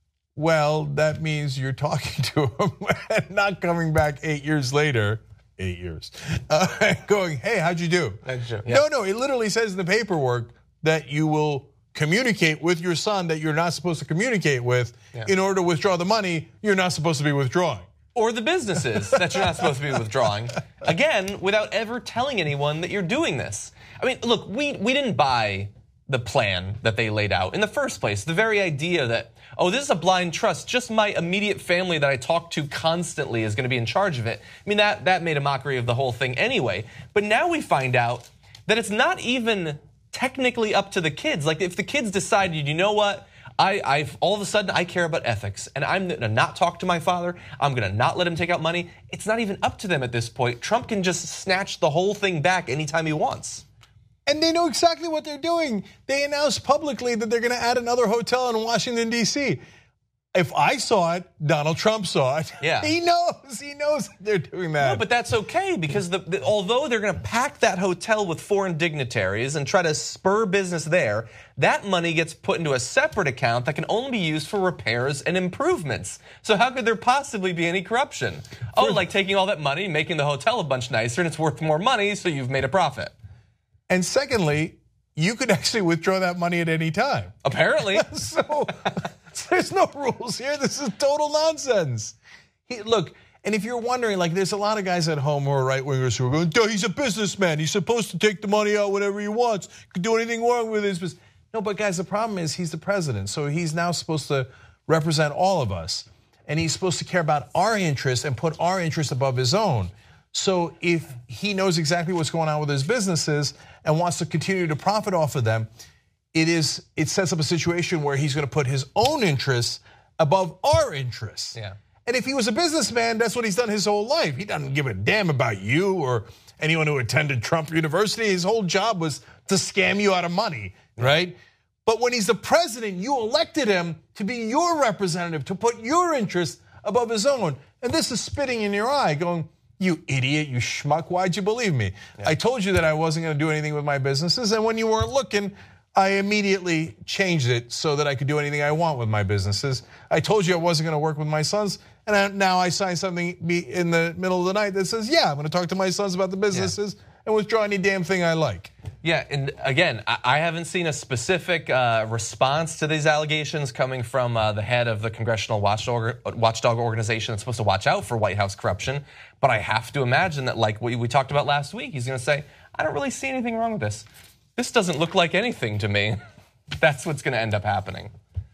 Well, that means you're talking to him and not coming back eight years later. Eight years. Uh, going, hey, how'd you do? Yeah. No, no, it literally says in the paperwork that you will communicate with your son that you're not supposed to communicate with yeah. in order to withdraw the money you're not supposed to be withdrawing. Or the businesses that you're not supposed to be withdrawing. Again, without ever telling anyone that you're doing this. I mean, look, we, we didn't buy the plan that they laid out in the first place. The very idea that, oh, this is a blind trust, just my immediate family that I talk to constantly is going to be in charge of it. I mean, that, that made a mockery of the whole thing anyway. But now we find out that it's not even technically up to the kids. Like if the kids decided, you know what, I, I've all of a sudden I care about ethics and I'm going to not talk to my father, I'm going to not let him take out money. It's not even up to them at this point. Trump can just snatch the whole thing back anytime he wants. And they know exactly what they're doing. They announced publicly that they're going to add another hotel in Washington, D C If I saw it, Donald Trump saw it. Yeah. He knows. He knows they're doing that. No, but that's okay because the, the, although they're going to pack that hotel with foreign dignitaries and try to spur business there, that money gets put into a separate account that can only be used for repairs and improvements. So how could there possibly be any corruption? Oh, like taking all that money, making the hotel a bunch nicer, and it's worth more money, so you've made a profit. And secondly, you could actually withdraw that money at any time. Apparently. so there's no rules here. This is total nonsense. He, look, and if you're wondering, like there's a lot of guys at home who are right-wingers who are going, duh, he's a businessman. He's supposed to take the money out whenever he wants. Could do anything wrong with his business. No, but guys, the problem is he's the president. So he's now supposed to represent all of us. And he's supposed to care about our interests and put our interests above his own. So if he knows exactly what's going on with his businesses and wants to continue to profit off of them, it is it sets up a situation where he's going to put his own interests above our interests. Yeah. And if he was a businessman, that's what he's done his whole life. He doesn't give a damn about you or anyone who attended Trump University. His whole job was to scam you out of money, right? But when he's the president, you elected him to be your representative, to put your interests above his own. And this is spitting in your eye, going, you idiot, you schmuck, why'd you believe me? Yeah. I told you that I wasn't going to do anything with my businesses, and when you weren't looking, I immediately changed it so that I could do anything I want with my businesses. I told you I wasn't going to work with my sons, and I, now I signed something in the middle of the night that says, yeah, I'm going to talk to my sons about the businesses yeah. and withdraw any damn thing I like. Yeah, and again, I haven't seen a specific uh, response to these allegations coming from uh, the head of the Congressional Watchdog, Watchdog organization that's supposed to watch out for White House corruption. But I have to imagine that, like we, we talked about last week, he's going to say, I don't really see anything wrong with this. This doesn't look like anything to me. That's what's going to end up happening.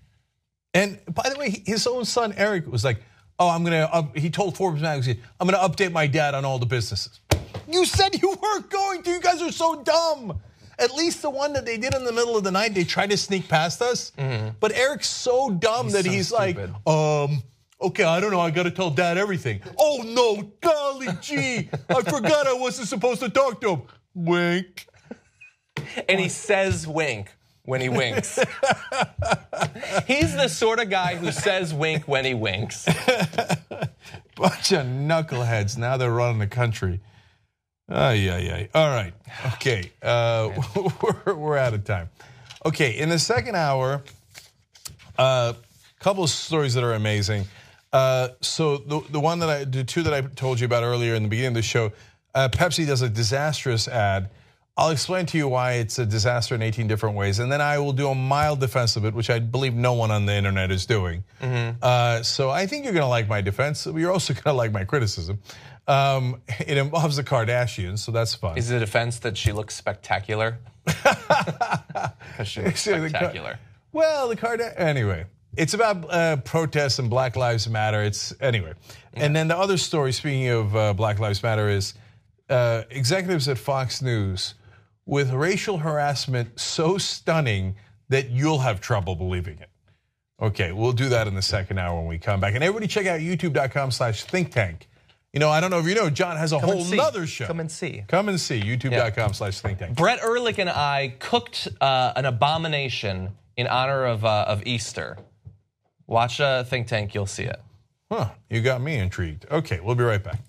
And by the way, his own son, Eric, was like, oh, I'm going to, uh, he told Forbes magazine, I'm going to update my dad on all the businesses. You said you weren't going to. You guys are so dumb. At least the one that they did in the middle of the night, they tried to sneak past us. Mm-hmm. But Eric's so dumb he's that so he's stupid. like, um, okay, I don't know, I gotta tell Dad everything. Oh no, golly gee, I forgot I wasn't supposed to talk to him. Wink. And he says wink when he winks. He's the sort of guy who says wink when he winks. Bunch of knuckleheads, now they're running the country. Ay, ay, ay. All right, okay, uh, we're, we're out of time. Okay, in the second hour, a uh, couple of stories that are amazing. Uh, so the, the one that I, the two that I told you about earlier in the beginning of the show, uh, Pepsi does a disastrous ad. I'll explain to you why it's a disaster in eighteen different ways, and then I will do a mild defense of it, which I believe no one on the internet is doing. Mm-hmm. uh, so I think you're going to like my defense. You're also going to like my criticism. Um, it involves the Kardashians, so that's fun. Is it a defense that she looks spectacular? Because she looks spectacular. Well, the Kardashians, anyway. It's about uh, protests and Black Lives Matter. It's anyway. Yeah. And then the other story, speaking of uh, Black Lives Matter, is uh, executives at Fox News with racial harassment so stunning that you'll have trouble believing it. Okay, we'll do that in the second hour when we come back. And everybody check out youtube.com slash think tank. You know, I don't know if you know, John has a Come whole nother show. Come and see. Come and see, youtube.com slash think tank. Brett Ehrlich and I cooked uh, an abomination in honor of, uh, of Easter. Watch uh, Think Tank, you'll see it. Huh, you got me intrigued. Okay, we'll be right back.